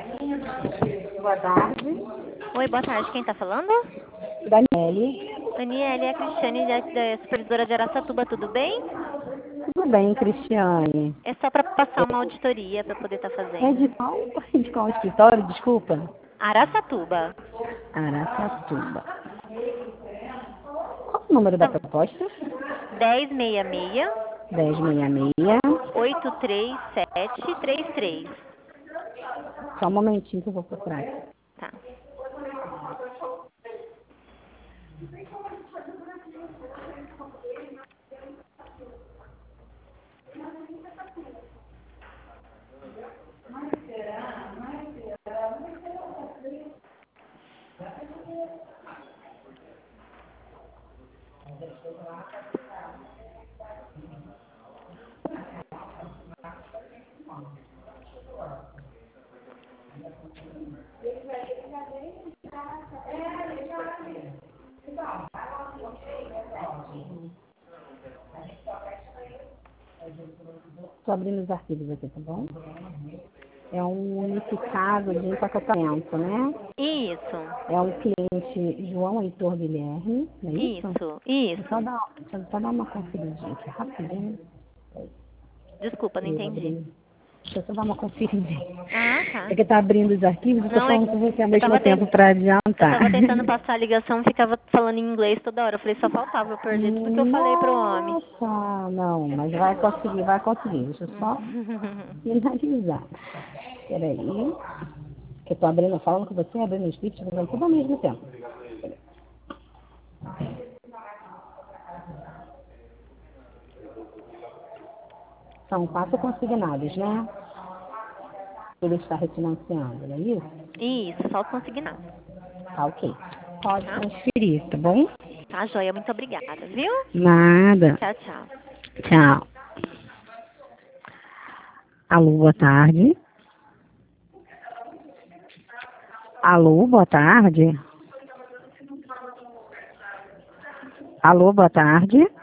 Boa tarde. Oi, boa tarde. Quem tá falando? Daniele. Daniela, é a Cristiane da Supervisora de Araçatuba, tudo bem? Tudo bem, Cristiane? É só para passar uma auditoria para poder estar É fazendo. de qual? De qual escritório? Desculpa. Araçatuba. Araçatuba. Qual o número da Tá. proposta? 1066 1066. 83733. Só um momentinho que eu vou procurar. Tá. Estou abrindo os arquivos aqui, tá bom? É um unificado de empacotamento, né? Isso. É um cliente João Heitor Guilherme, não é isso? Isso. Deixa eu Isso. só dar uma conferidinha aqui rapidinho. Desculpa, não Eu entendi. abri. Deixa eu só dar uma conferidinha. Ah, tá. É que tá abrindo os arquivos e estou Não, é falando que com você ao eu mesmo tava, tempo para eu adiantar. tava tentando passar a ligação, ficava falando em inglês toda hora. Eu falei, só faltava eu perder tudo que eu falei pro homem. Nossa, não, mas vai conseguir, vai conseguir. Deixa eu só finalizar. Peraí. Que eu tô abrindo, falando com você, abrindo os script, fazendo tudo ao mesmo tempo. São 4 consignados, né? Ele está refinanciando, não é isso? Isso, só os consignados. Tá ok. Pode Tá? transferir, tá bom? Tá, joia. Muito obrigada, viu? Nada. Tchau, tchau. Tchau. Alô, boa tarde. Alô, boa tarde. Alô, boa tarde.